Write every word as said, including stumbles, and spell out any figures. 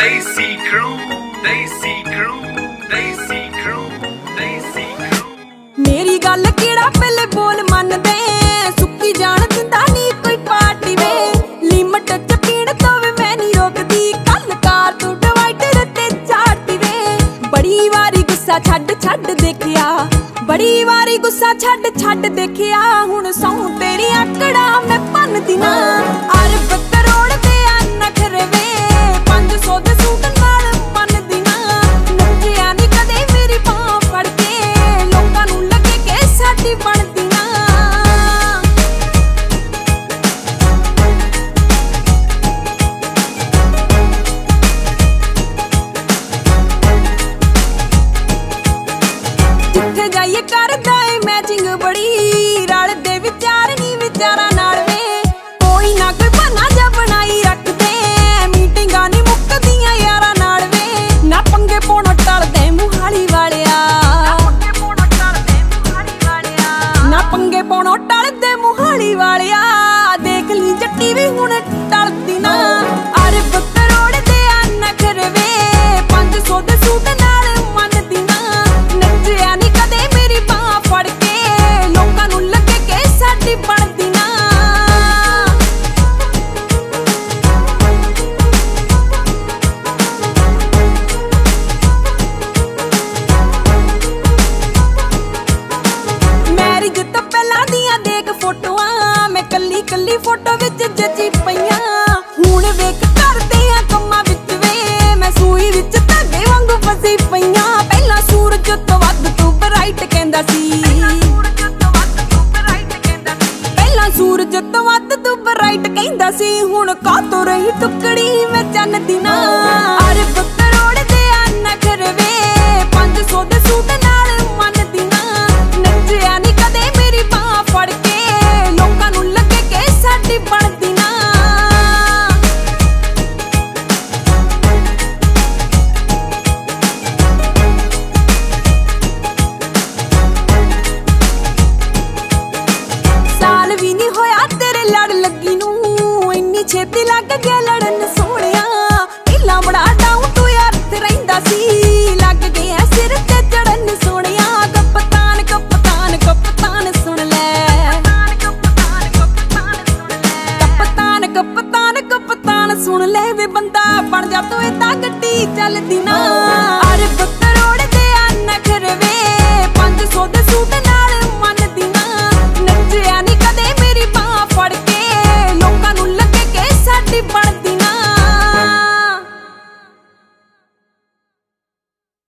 Desi Crew, Desi Crew, Desi Crew, Desi Crew। मेरी गल केड़ा पहले बोल मन दे, सुक्की जान दिंदा नी कोई पार्टी वे। लिमट च पीण तो वे मैं नी रोकदी, कल कार तू डिवाइडर ते चाटी वे। बड़ी वारी गुस्सा छड्ड छड्ड देखिया, बड़ी वारी गुस्सा छड्ड छड्ड देखिया। हुण सौं तेरी आकड़ा मैं भन्नदी ना, अरब करोड़ दे नखरे वे। पंज सौ दे सूट नाल मनदी ना, नच्चिया नी कदे मेरी बांह फड़ के, लोकां नूं लगे कि साडी बनदी ना। जिथे जाइए करदा ए मैचिंग बड़ी, रलदे विचार नी विचारां नाल वे। कोई ना कोई बहाना जा बनाई रखदे, मीटिंगां नी मुक्कदियां यारां नाल वे। ना पंगे पाउणों टलदे मुहाली वालिया, ना पंगे पाउणों टलदे मुहाली वालिया। देख ली जट्टी भी हुण टलदी ना, अरब करोड़ दे नखरे वे। पंज सौ दे सूट नाल मनदी ना, नच्चिया नी कदे मेरी बांह फड़ के, लोकां नूं लगे कि साडी बनदी ना। मैरिज तो पहलां दियां देख फोटोआं, मैं कल्ली कल्ली फोटो विच जची पईयां। हुण वेख करदे आ कम्मां विच वे, मैं सूई विच धागे वांगू फसी पईयां। पहलां सूरज तो वध तू ब्राइट कहंदा सी, पहलां सूरज तो वध तू ब्राइट कहंदा सी। हुण कातों रही टुकड़ी मैं चन्न दी ना, अरब करोड़ दे नखरे वे। पंज सौ दे सूट नाल मनदी ना, नच्चिया नी कदे मेरी बांह फड़ के, लोकां नूं लगे कि साडी बनदी ना। साल भी नहीं होया तेरे लड़ लगी नूं, इन्नी छेती लग गया लड़न।